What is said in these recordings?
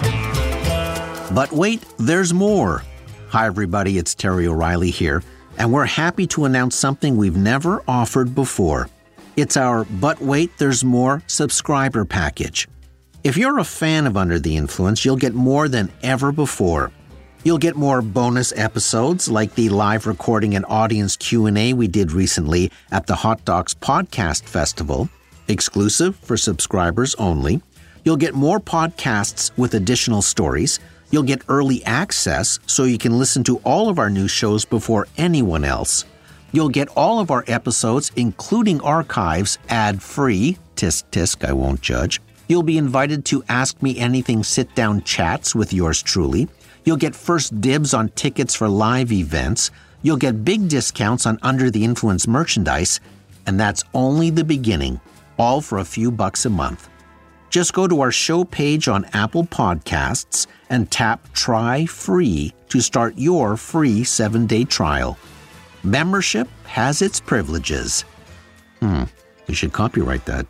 But wait, there's more. Hi, everybody. It's Terry O'Reilly here, and we're happy to announce something we've never offered before. It's our But Wait, There's More subscriber package. If you're a fan of Under the Influence, you'll get more than ever before. You'll get more bonus episodes like the live recording and audience Q&A we did recently at the Hot Docs Podcast Festival, exclusive for subscribers only. You'll get more podcasts with additional stories. You'll get early access so you can listen to all of our new shows before anyone else. You'll get all of our episodes, including archives, ad-free. Tisk, tisk, I won't judge. You'll be invited to Ask Me Anything sit-down chats with yours truly. You'll get first dibs on tickets for live events. You'll get big discounts on Under the Influence merchandise. And that's only the beginning, all for a few bucks a month. Just go to our show page on Apple Podcasts and tap Try Free to start your free 7-day trial. Membership has its privileges. You should copyright that.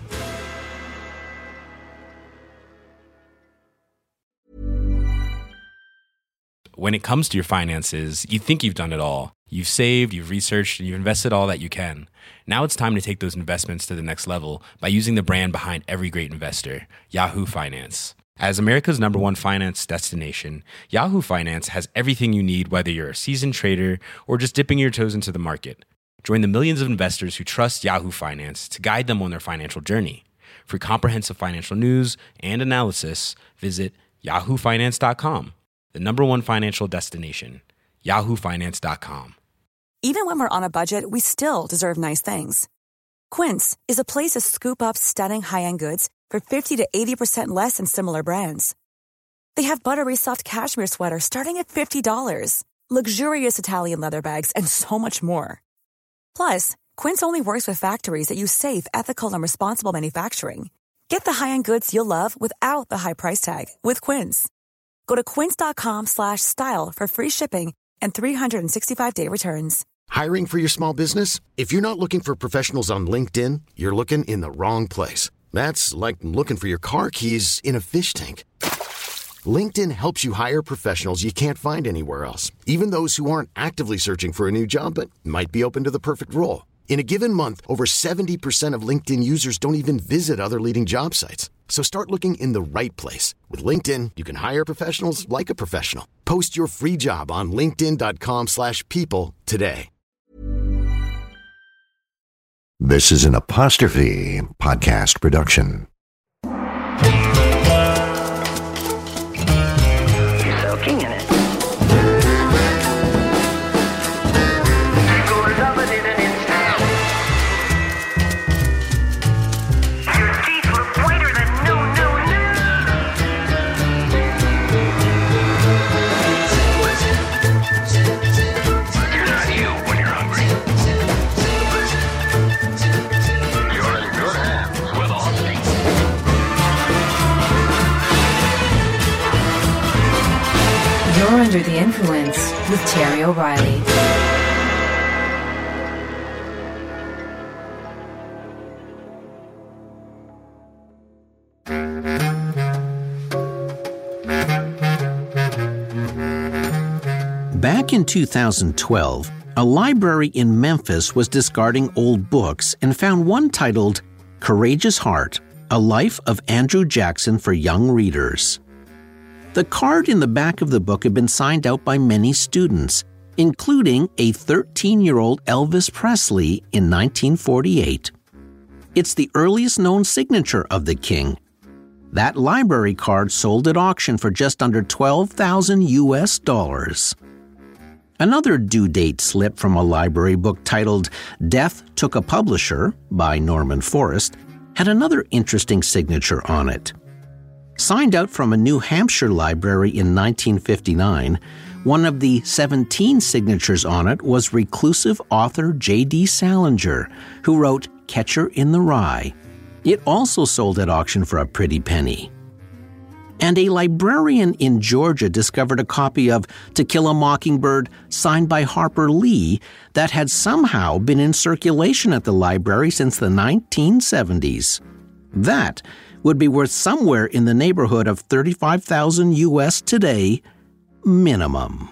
When it comes to your finances, you think you've done it all. You've saved, you've researched, and you've invested all that you can. Now it's time to take those investments to the next level by using the brand behind every great investor, Yahoo Finance. As America's #1 finance destination, Yahoo Finance has everything you need, whether you're a seasoned trader or just dipping your toes into the market. Join the millions of investors who trust Yahoo Finance to guide them on their financial journey. For comprehensive financial news and analysis, visit yahoofinance.com, the #1 financial destination, yahoofinance.com. Even when we're on a budget, we still deserve nice things. Quince is a place to scoop up stunning high-end goods for 50 to 80% less than similar brands. They have buttery soft cashmere sweaters starting at $50, luxurious Italian leather bags, and so much more. Plus, Quince only works with factories that use safe, ethical, and responsible manufacturing. Get the high-end goods you'll love without the high price tag with Quince. Go to quince.com/style for free shipping and 365-day returns. Hiring for your small business? If you're not looking for professionals on LinkedIn, you're looking in the wrong place. That's like looking for your car keys in a fish tank. LinkedIn helps you hire professionals you can't find anywhere else, even those who aren't actively searching for a new job but might be open to the perfect role. In a given month, over 70% of LinkedIn users don't even visit other leading job sites. So start looking in the right place. With LinkedIn, you can hire professionals like a professional. Post your free job on linkedin.com/people today. This is an Apostrophe podcast production. You're soaking in it. Your teeth look whiter than no. You're not you when you're hungry. You're in good hands with Austin. You're Under the Influence with Terry O'Reilly. Back in 2012, a library in Memphis was discarding old books and found one titled Courageous Heart, A Life of Andrew Jackson for Young Readers. The card in the back of the book had been signed out by many students, including a 13-year-old Elvis Presley in 1948. It's the earliest known signature of the king. That library card sold at auction for just under $12,000. Another due date slip from a library book titled Death Took a Publisher by Norman Forrest had another interesting signature on it. Signed out from a New Hampshire library in 1959, one of the 17 signatures on it was reclusive author J.D. Salinger, who wrote Catcher in the Rye. It also sold at auction for a pretty penny. And a librarian in Georgia discovered a copy of To Kill a Mockingbird signed by Harper Lee that had somehow been in circulation at the library since the 1970s. That would be worth somewhere in the neighborhood of $35,000 US today, minimum.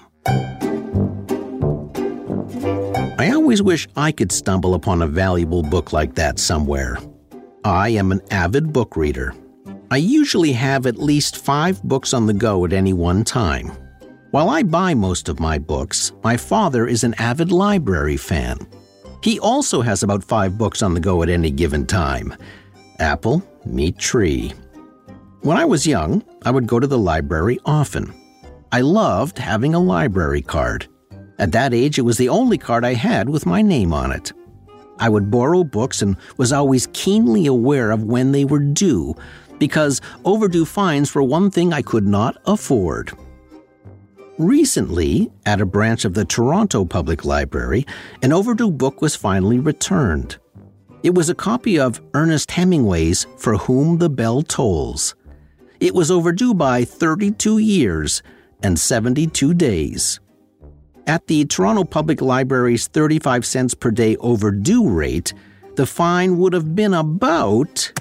I always wish I could stumble upon a valuable book like that somewhere. I am an avid book reader. I usually have at least 5 books on the go at any one time. While I buy most of my books, my father is an avid library fan. He also has about 5 books on the go at any given time. Apple, meet tree. When I was young, I would go to the library often. I loved having a library card. At that age, it was the only card I had with my name on it. I would borrow books and was always keenly aware of when they were due, because overdue fines were one thing I could not afford. Recently, at a branch of the Toronto Public Library, an overdue book was finally returned. It was a copy of Ernest Hemingway's For Whom the Bell Tolls. It was overdue by 32 years and 72 days. At the Toronto Public Library's 35 cents per day overdue rate, the fine would have been about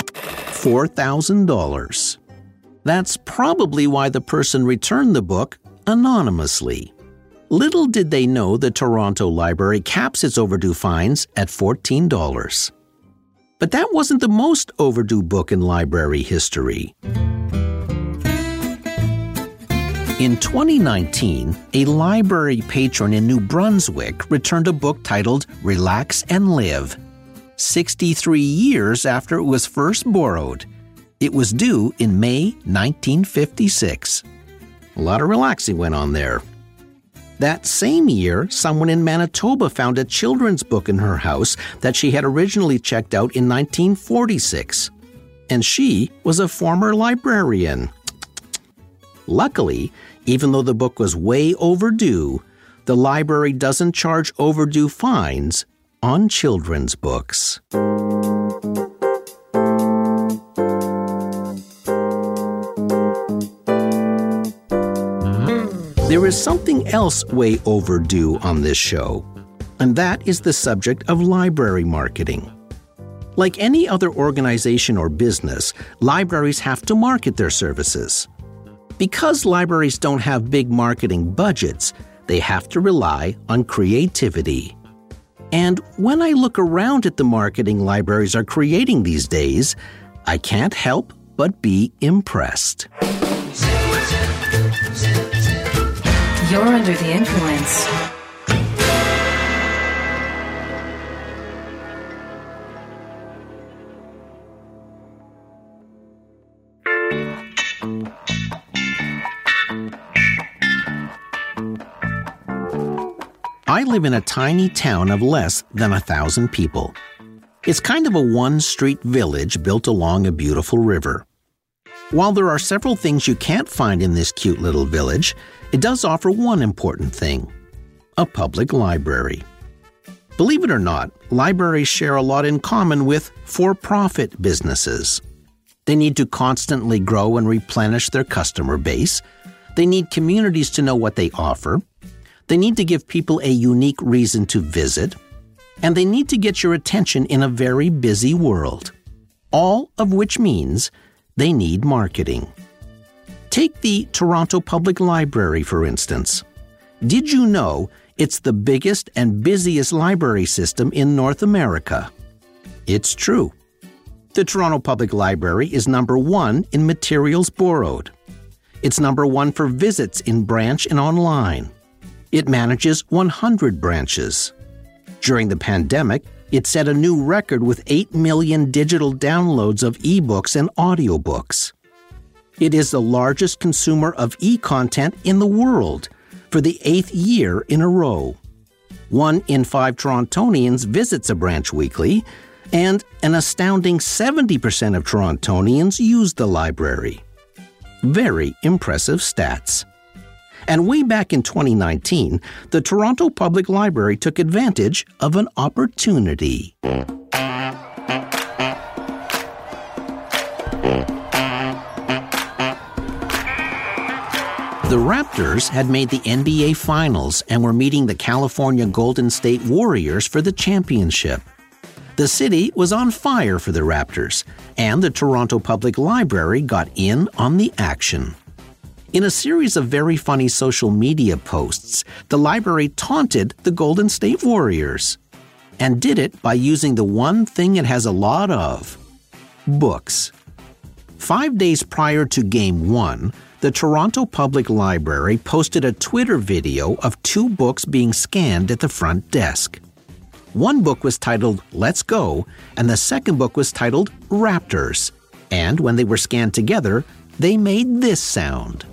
$4,000. That's probably why the person returned the book anonymously. Little did they know the Toronto Library caps its overdue fines at $14. But that wasn't the most overdue book in library history. In 2019, a library patron in New Brunswick returned a book titled Relax and Live, 63 years after it was first borrowed. It was due in May 1956. A lot of relaxing went on there. That same year, someone in Manitoba found a children's book in her house that she had originally checked out in 1946. And she was a former librarian. Luckily, even though the book was way overdue, the library doesn't charge overdue fines on children's books. There is something else way overdue on this show, and that is the subject of library marketing. Like any other organization or business, libraries have to market their services. Because libraries don't have big marketing budgets, they have to rely on creativity. And when I look around at the marketing libraries are creating these days, I can't help but be impressed. You're under the influence. I live in a tiny town of less than 1,000 people. It's kind of a one-street village built along a beautiful river. While there are several things you can't find in this cute little village, it does offer one important thing: a public library. Believe it or not, libraries share a lot in common with for-profit businesses. They need to constantly grow and replenish their customer base. They need communities to know what they offer. They need to give people a unique reason to visit. And they need to get your attention in a very busy world. All of which means they need marketing. Take the Toronto Public Library, for instance. Did you know it's the biggest and busiest library system in North America? It's true. The Toronto Public Library is number 1 in materials borrowed. It's number 1 for visits in branch and online. It manages 100 branches. During the pandemic, it set a new record with 8 million digital downloads of ebooks and audiobooks. It is the largest consumer of e-content in the world for the 8th year in a row. 1 in 5 Torontonians visits a branch weekly, and an astounding 70% of Torontonians use the library. Very impressive stats. And way back in 2019, the Toronto Public Library took advantage of an opportunity. The Raptors had made the NBA Finals and were meeting the California Golden State Warriors for the championship. The city was on fire for the Raptors, and the Toronto Public Library got in on the action. In a series of very funny social media posts, the library taunted the Golden State Warriors, and did it by using the one thing it has a lot of: books. 5 days prior to Game 1, the Toronto Public Library posted a Twitter video of 2 books being scanned at the front desk. One book was titled Let's Go, and the second book was titled Raptors. And when they were scanned together, they made this sound.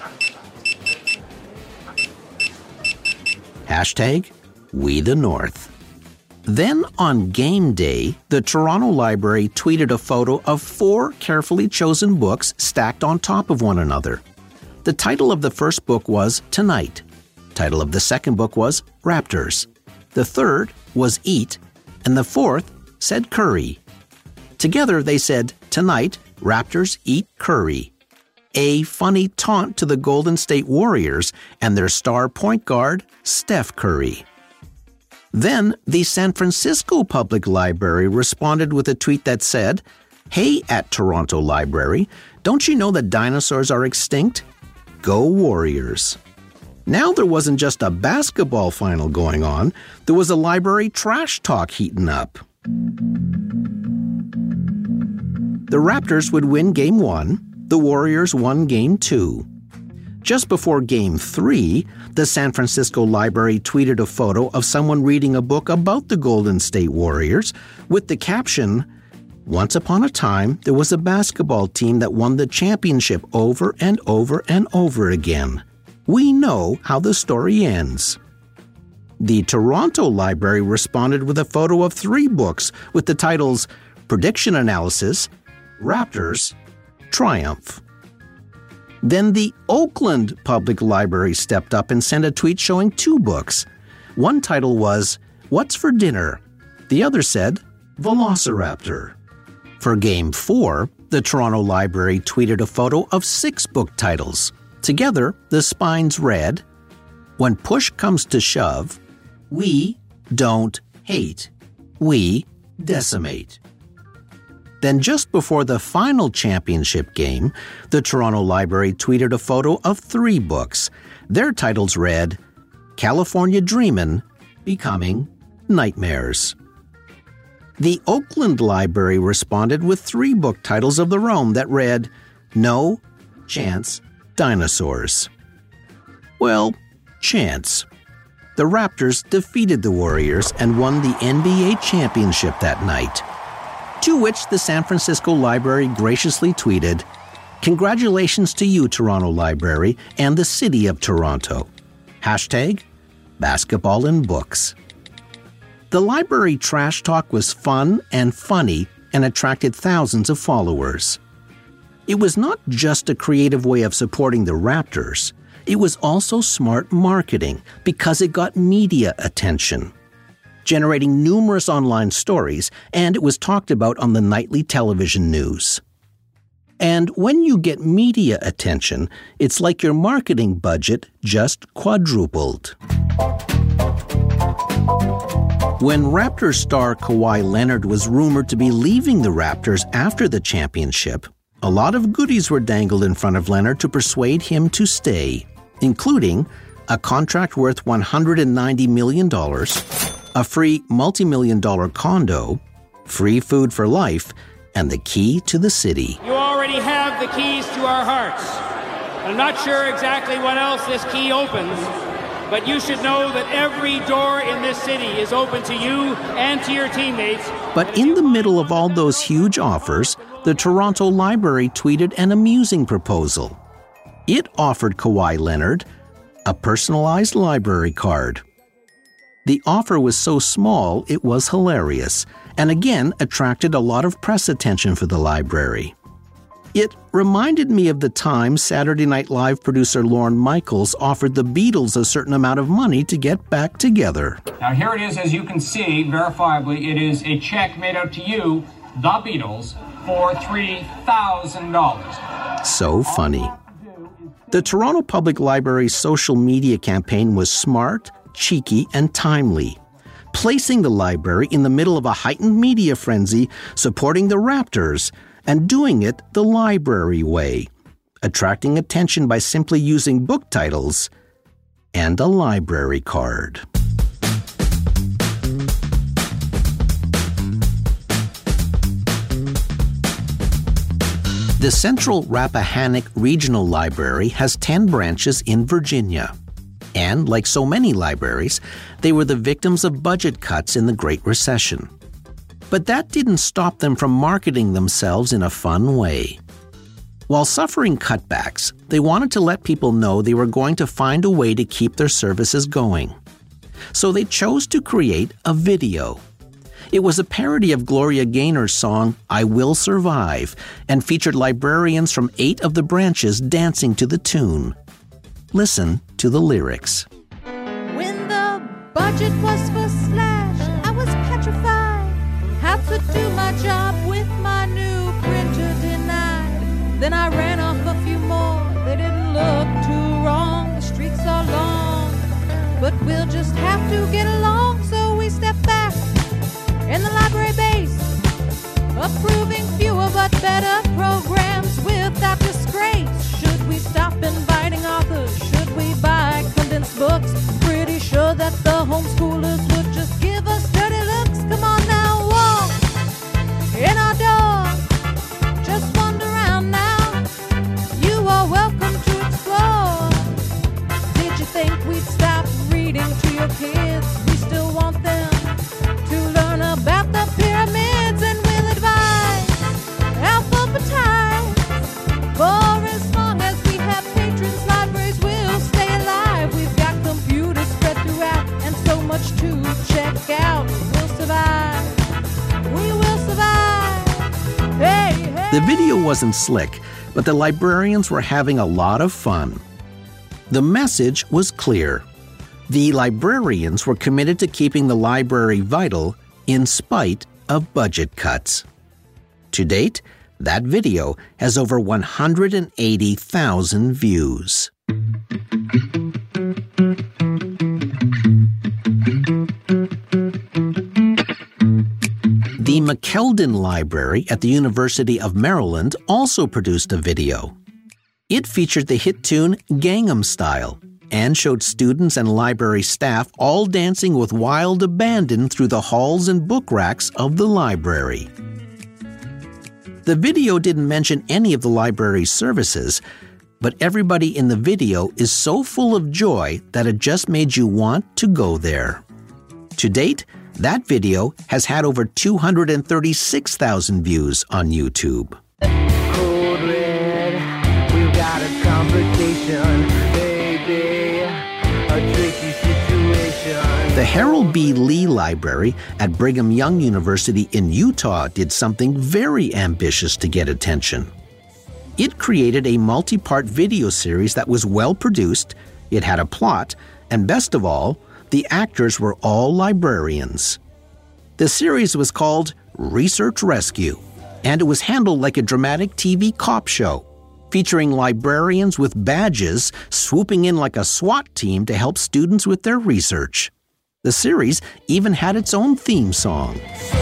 Hashtag We the North. Then on game day, the Toronto Library tweeted a photo of 4 carefully chosen books stacked on top of one another. The title of the first book was Tonight. Title of the second book was Raptors. The third was Eat, and the fourth said Curry. Together they said, Tonight, Raptors eat curry. A funny taunt to the Golden State Warriors and their star point guard, Steph Curry. Then the San Francisco Public Library responded with a tweet that said, Hey at Toronto Library, don't you know that dinosaurs are extinct? Go Warriors. Now there wasn't just a basketball final going on, there was a library trash talk heating up. The Raptors would win Game 1, the Warriors won Game 2. Just before Game 3, the San Francisco Library tweeted a photo of someone reading a book about the Golden State Warriors with the caption, Once upon a time, there was a basketball team that won the championship over and over and over again. We know how the story ends. The Toronto Library responded with a photo of 3 books with the titles Prediction Analysis, Raptors, Triumph. Then the Oakland Public Library stepped up and sent a tweet showing 2 books. One title was What's for Dinner? The other said Velociraptor. For Game 4, the Toronto Library tweeted a photo of 6 book titles. Together, the spines read, When push comes to shove, we don't hate, we decimate. Then just before the final championship game, the Toronto Library tweeted a photo of 3 books. Their titles read, California Dreamin', Becoming Nightmares. The Oakland Library responded with 3 book titles of their own that read, No Chance Dinosaurs. Well, chance. The Raptors defeated the Warriors and won the NBA championship that night. To which the San Francisco Library graciously tweeted, Congratulations to you, Toronto Library, and the city of Toronto. Hashtag Basketball and Books. The library trash talk was fun and funny and attracted thousands of followers. It was not just a creative way of supporting the Raptors. It was also smart marketing because it got media attention, generating numerous online stories, and it was talked about on the nightly television news. And when you get media attention, it's like your marketing budget just quadrupled. When Raptors star Kawhi Leonard was rumored to be leaving the Raptors after the championship, a lot of goodies were dangled in front of Leonard to persuade him to stay, including a contract worth $190 million, a free multi-million-dollar condo, free food for life, and the key to the city. You already have the keys to our hearts. I'm not sure exactly what else this key opens, but you should know that every door in this city is open to you and to your teammates. But in the middle of all those huge offers, the Toronto Library tweeted an amusing proposal. It offered Kawhi Leonard a personalized library card. The offer was so small it was hilarious, and again attracted a lot of press attention for the library. It reminded me of the time Saturday Night Live producer Lorne Michaels offered the Beatles a certain amount of money to get back together. Now here it is, as you can see, verifiably, it is a check made out to you, the Beatles, for $3,000. So funny. The Toronto Public Library's social media campaign was smart, cheeky, and timely. placing the library in the middle of a heightened media frenzy, supporting the Raptors, and doing it the library way, attracting attention by simply using book titles and a library card. The Central Rappahannock Regional Library has 10 branches in Virginia. And, like so many libraries, they were the victims of budget cuts in the Great Recession. But that didn't stop them from marketing themselves in a fun way. While suffering cutbacks, they wanted to let people know they were going to find a way to keep their services going. So they chose to create a video. It was a parody of Gloria Gaynor's song, "I Will Survive," and featured librarians from 8 of the branches dancing to the tune. Listen to the lyrics. When the budget was first slashed, I was petrified. Had to do my job with my new printer denied. Then I ran off a few more, they didn't look too wrong. The streets are long, but we'll just have to get along. So we step back in the library base, approving fewer but better programs without disgrace. Should we stop inviting authors? Should we buy condensed books? Pretty sure that the homeschoolers would just give us dirty looks. Come on now, walk in our door. Just wander around now. You are welcome to explore. Did you think we'd stop reading to your kids? We still want them to learn about the pyramids, and we'll advise, alphabetize. For as long as we have patrons, libraries will stay alive. We've got computers spread throughout and so much to check out. We'll survive. We will survive. Hey, hey. The video wasn't slick, but the librarians were having a lot of fun. The message was clear. The librarians were committed to keeping the library vital in spite of budget cuts. To date, that video has over 180,000 views. The McKeldin Library at the University of Maryland also produced a video. It featured the hit tune Gangnam Style and showed students and library staff all dancing with wild abandon through the halls and book racks of the library. The video didn't mention any of the library's services, but everybody in the video is so full of joy that it just made you want to go there. To date, that video has had over 236,000 views on YouTube. Code Red, we've got a conversation, baby, a tricky situation. The Harold B. Lee Library at Brigham Young University in Utah did something very ambitious to get attention. It created a multi-part video series that was well-produced, it had a plot, and best of all, the actors were all librarians. The series was called Research Rescue, and it was handled like a dramatic TV cop show, featuring librarians with badges swooping in like a SWAT team to help students with their research. The series even had its own theme song.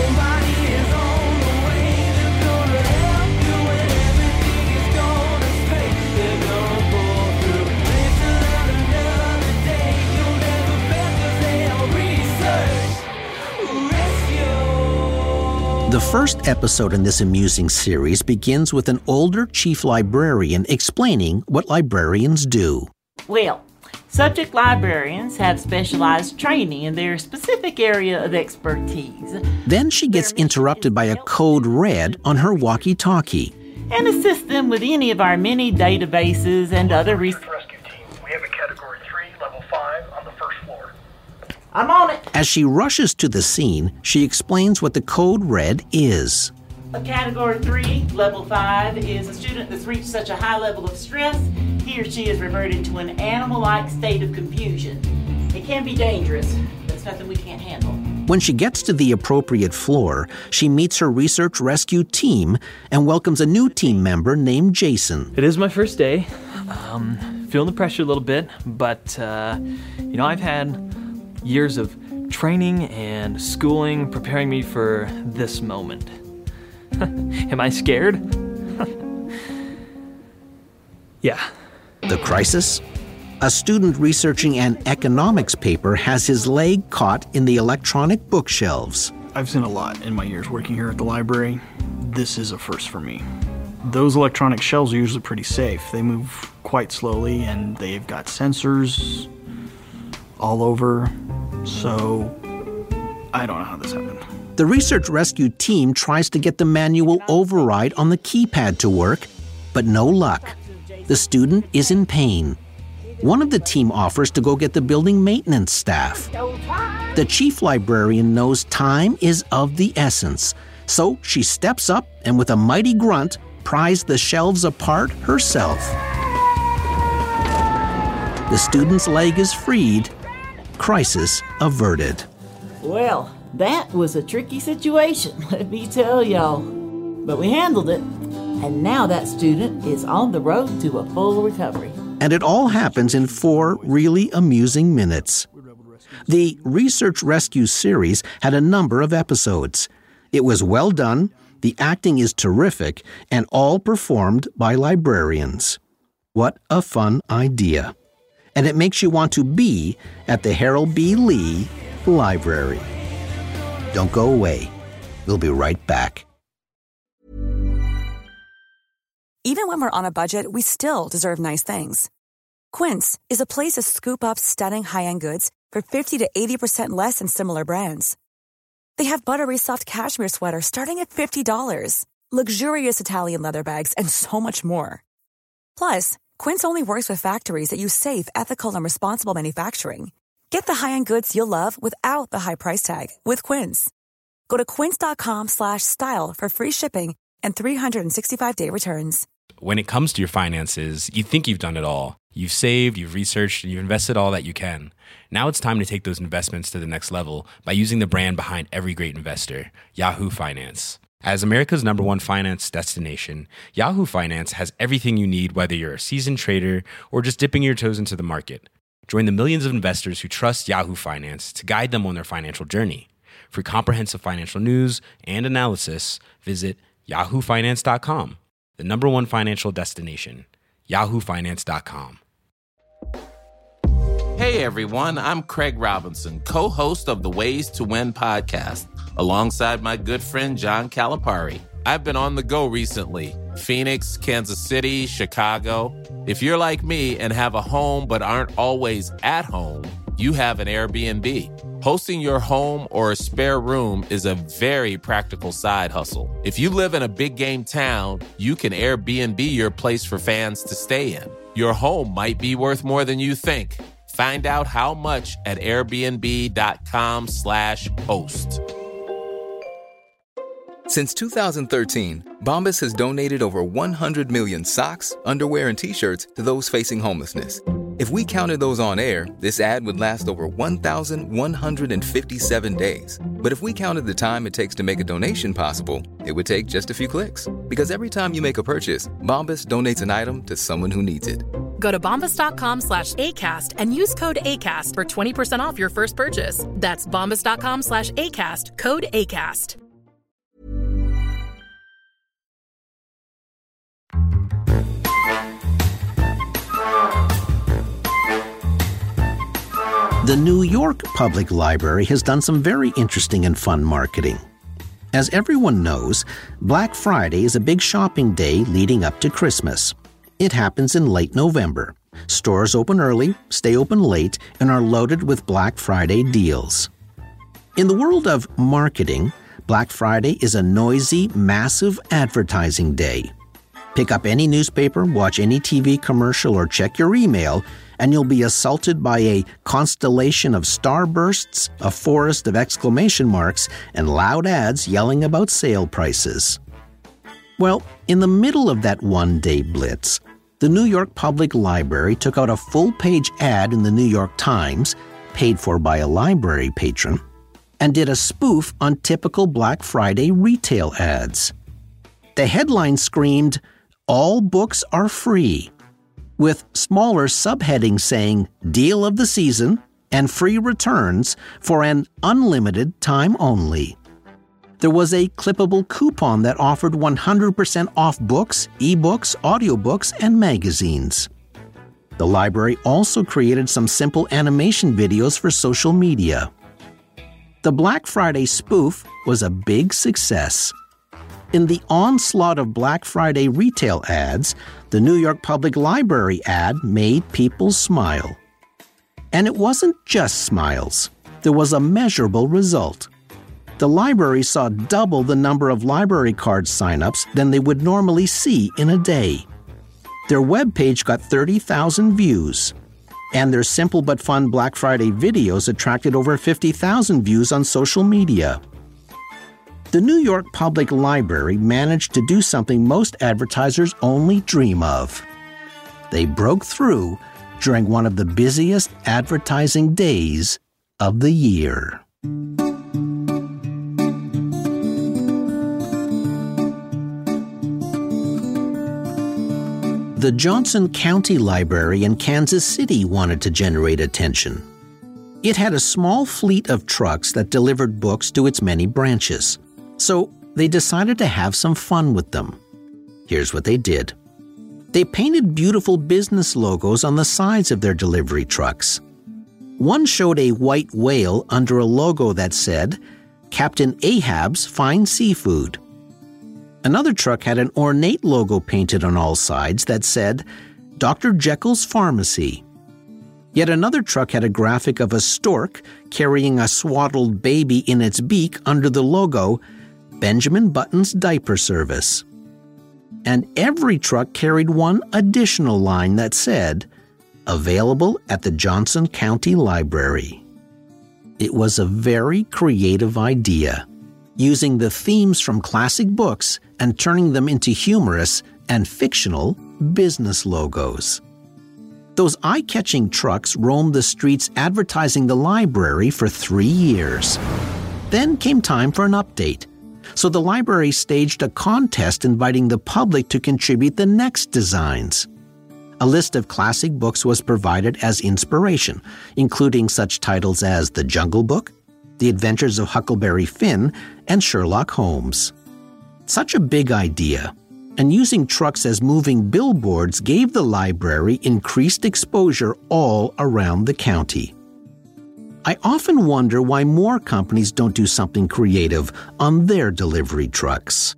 The first episode in this amusing series begins with an older chief librarian explaining what librarians do. Well, subject librarians have specialized training in their specific area of expertise. Then she gets interrupted by a code red on her walkie-talkie. And assist them with any of our many databases and other resources. Rescue team, we have a Category 3, Level 5 on the first floor. I'm on it. As she rushes to the scene, she explains what the code red is. A Category 3, Level 5 is a student that's reached such a high level of stress, he or she is reverted to an animal-like state of confusion. It can be dangerous, but it's nothing we can't handle. When she gets to the appropriate floor, she meets her research rescue team and welcomes a new team member named Jason. It is my first day. Feeling the pressure a little bit, but, I've had years of training and schooling preparing me for this moment. Am I scared? Yeah. The crisis? A student researching an economics paper has his leg caught in the electronic bookshelves. I've seen a lot in my years working here at the library. This is a first for me. Those electronic shelves are usually pretty safe. They move quite slowly and they've got sensors all over, so I don't know how this happened. The research rescue team tries to get the manual override on the keypad to work, but no luck. The student is in pain. One of the team offers to go get the building maintenance staff. The chief librarian knows time is of the essence, so she steps up and with a mighty grunt pries the shelves apart herself. The student's leg is freed. Crisis averted. Well, that was a tricky situation, let me tell y'all. But we handled it, and now that student is on the road to a full recovery. And it all happens in 4 really amusing minutes. The Research Rescue series had a number of episodes. It was well done, the acting is terrific, and all performed by librarians. What a fun idea. And it makes you want to be at the Harold B. Lee Library. Don't go away. We'll be right back. Even when we're on a budget, we still deserve nice things. Quince is a place to scoop up stunning high-end goods for 50 to 80% less than similar brands. They have buttery soft cashmere sweaters starting at $50, luxurious Italian leather bags, and so much more. Plus, Quince only works with factories that use safe, ethical, and responsible manufacturing. Get the high-end goods you'll love without the high price tag with Quince. Go to quince.com/style for free shipping and 365-day returns. When it comes to your finances, you think you've done it all. You've saved, you've researched, and you've invested all that you can. Now it's time to take those investments to the next level by using the brand behind every great investor, Yahoo Finance. As America's #1 finance destination, Yahoo Finance has everything you need, whether you're a seasoned trader or just dipping your toes into the market. Join the millions of investors who trust Yahoo Finance to guide them on their financial journey. For comprehensive financial news and analysis, visit yahoofinance.com, the #1 financial destination, yahoofinance.com. Hey everyone, I'm Craig Robinson, co-host of the Ways to Win podcast, alongside my good friend John Calipari. I've been on the go recently. Phoenix, Kansas City, Chicago. If you're like me and have a home but aren't always at home, you have an Airbnb. Hosting your home or a spare room is a very practical side hustle. If you live in a big game town, you can Airbnb your place for fans to stay in. Your home might be worth more than you think. Find out how much at airbnb.com/host. Since 2013, Bombas has donated over 100 million socks, underwear, and T-shirts to those facing homelessness. If we counted those on air, this ad would last over 1,157 days. But if we counted the time it takes to make a donation possible, it would take just a few clicks. Because every time you make a purchase, Bombas donates an item to someone who needs it. Go to bombas.com/ACAST and use code ACAST for 20% off your first purchase. That's bombas.com/ACAST, code ACAST. The New York Public Library has done some very interesting and fun marketing. As everyone knows, Black Friday is a big shopping day leading up to Christmas. It happens in late November. Stores open early, stay open late, and are loaded with Black Friday deals. In the world of marketing, Black Friday is a noisy, massive advertising day. Pick up any newspaper, watch any TV commercial, or check your email, and you'll be assaulted by a constellation of starbursts, a forest of exclamation marks, and loud ads yelling about sale prices. Well, in the middle of that one-day blitz, the New York Public Library took out a full-page ad in the New York Times, paid for by a library patron, and did a spoof on typical Black Friday retail ads. The headline screamed, "All books are free," with smaller subheadings saying, "Deal of the season," and free returns for an unlimited time only. There was a clippable coupon that offered 100% off books, ebooks, audiobooks, and magazines. The library also created some simple animation videos for social media. The Black Friday spoof was a big success. In the onslaught of Black Friday retail ads, the New York Public Library ad made people smile. And it wasn't just smiles. There was a measurable result. The library saw double the number of library card sign-ups than they would normally see in a day. Their webpage got 30,000 views, and their simple but fun Black Friday videos attracted over 50,000 views on social media. The New York Public Library managed to do something most advertisers only dream of. They broke through during one of the busiest advertising days of the year. The Johnson County Library in Kansas City wanted to generate attention. It had a small fleet of trucks that delivered books to its many branches, so they decided to have some fun with them. Here's what they did. They painted beautiful business logos on the sides of their delivery trucks. One showed a white whale under a logo that said, Captain Ahab's Fine Seafood. Another truck had an ornate logo painted on all sides that said, Dr. Jekyll's Pharmacy. Yet another truck had a graphic of a stork carrying a swaddled baby in its beak under the logo, Benjamin Button's Diaper Service. And every truck carried one additional line that said, Available at the Johnson County Library. It was a very creative idea, using the themes from classic books and turning them into humorous and fictional business logos. Those eye-catching trucks roamed the streets advertising the library for 3 years. Then came time for an update, so the library staged a contest inviting the public to contribute the next designs. A list of classic books was provided as inspiration, including such titles as The Jungle Book, The Adventures of Huckleberry Finn, and Sherlock Holmes. Such a big idea, and using trucks as moving billboards gave the library increased exposure all around the county. I often wonder why more companies don't do something creative on their delivery trucks.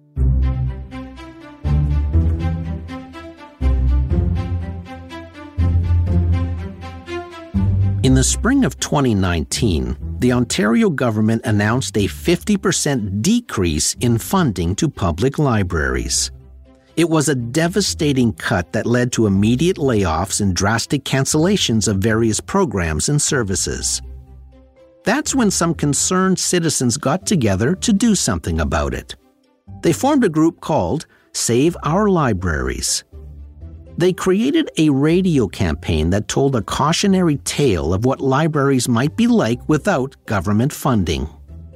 In the spring of 2019, the Ontario government announced a 50% decrease in funding to public libraries. It was a devastating cut that led to immediate layoffs and drastic cancellations of various programs and services. That's when some concerned citizens got together to do something about it. They formed a group called Save Our Libraries. They created a radio campaign that told a cautionary tale of what libraries might be like without government funding.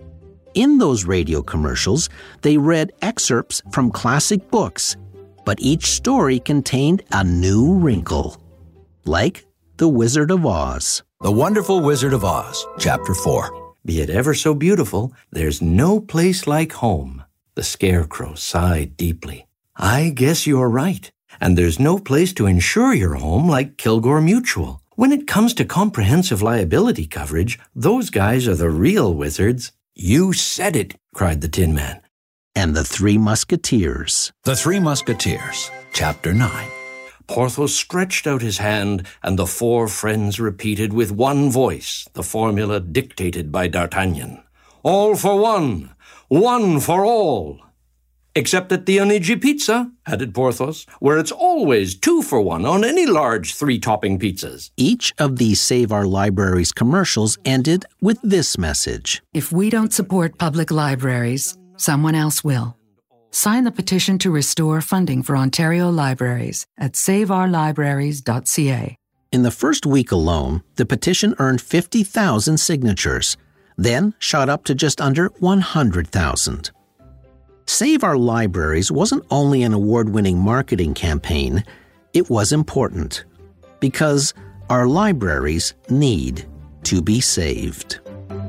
In those radio commercials, they read excerpts from classic books, but each story contained a new wrinkle, like The Wizard of Oz. The Wonderful Wizard of Oz, Chapter 4. Be it ever so beautiful, there's no place like home. The Scarecrow sighed deeply. I guess you're right. And there's no place to insure your home like Kilgore Mutual. When it comes to comprehensive liability coverage, those guys are the real wizards. You said it, cried the Tin Man. And the Three Musketeers. The Three Musketeers, Chapter 9. Porthos stretched out his hand, and the four friends repeated with one voice the formula dictated by D'Artagnan. All for one for all. Except at the Onigi Pizza, added Porthos, where it's always 2 for 1 on any large 3-topping pizzas. Each of these Save Our Libraries commercials ended with this message. If we don't support public libraries, someone else will. Sign the petition to restore funding for Ontario libraries at saveourlibraries.ca. In the first week alone, the petition earned 50,000 signatures, then shot up to just under 100,000. Save Our Libraries wasn't only an award-winning marketing campaign, it was important, because our libraries need to be saved.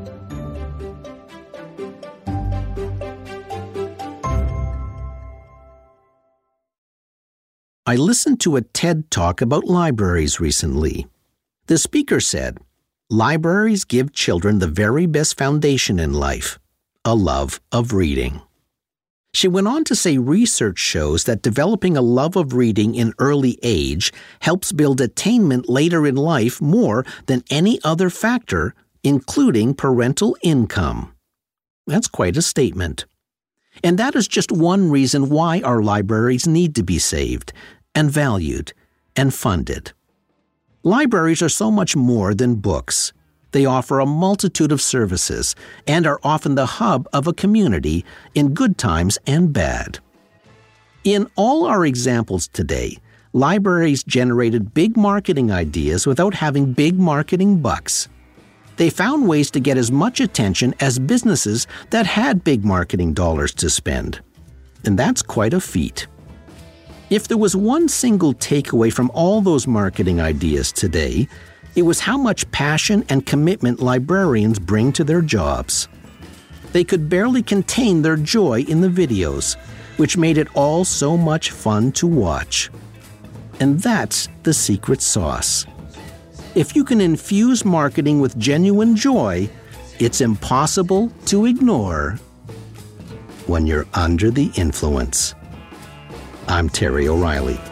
I listened to a TED Talk about libraries recently. The speaker said, "Libraries give children the very best foundation in life, a love of reading." She went on to say research shows that developing a love of reading in early age helps build attainment later in life more than any other factor, including parental income. That's quite a statement. And that is just one reason why our libraries need to be saved and valued and funded. Libraries are so much more than books. They offer a multitude of services and are often the hub of a community in good times and bad. In all our examples today, libraries generated big marketing ideas without having big marketing bucks. They found ways to get as much attention as businesses that had big marketing dollars to spend. And that's quite a feat. If there was one single takeaway from all those marketing ideas today, it was how much passion and commitment librarians bring to their jobs. They could barely contain their joy in the videos, which made it all so much fun to watch. And that's the secret sauce. If you can infuse marketing with genuine joy, it's impossible to ignore when you're under the influence. I'm Terry O'Reilly.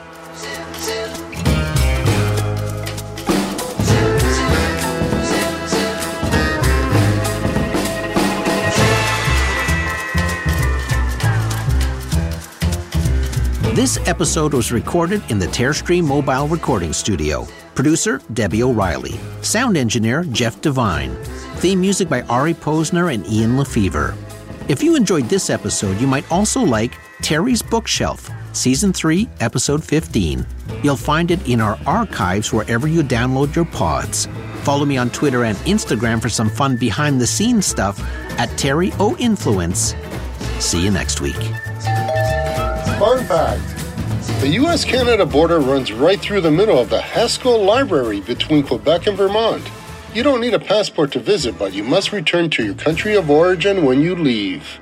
This episode was recorded in the Terrestream Mobile Recording Studio. Producer, Debbie O'Reilly. Sound engineer, Jeff Devine. Theme music by Ari Posner and Ian Lefevre. If you enjoyed this episode, you might also like Terry's Bookshelf, Season 3, Episode 15. You'll find it in our archives wherever you download your pods. Follow me on Twitter and Instagram for some fun behind-the-scenes stuff at Terry O Influence. See you next week. Fun fact. The U.S.-Canada border runs right through the middle of the Haskell Library between Quebec and Vermont. You don't need a passport to visit, but you must return to your country of origin when you leave.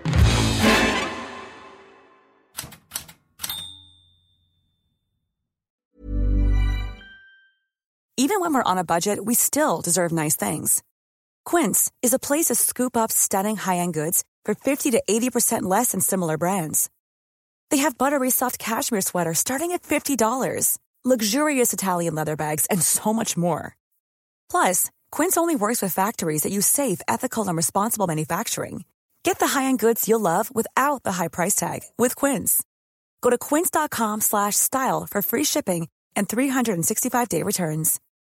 Even when we're on a budget, we still deserve nice things. Quince is a place to scoop up stunning high-end goods for 50 to 80% less than similar brands. They have buttery soft cashmere sweaters starting at $50, luxurious Italian leather bags, and so much more. Plus, Quince only works with factories that use safe, ethical, and responsible manufacturing. Get the high-end goods you'll love without the high price tag with Quince. Go to quince.com/style for free shipping and 365-day returns.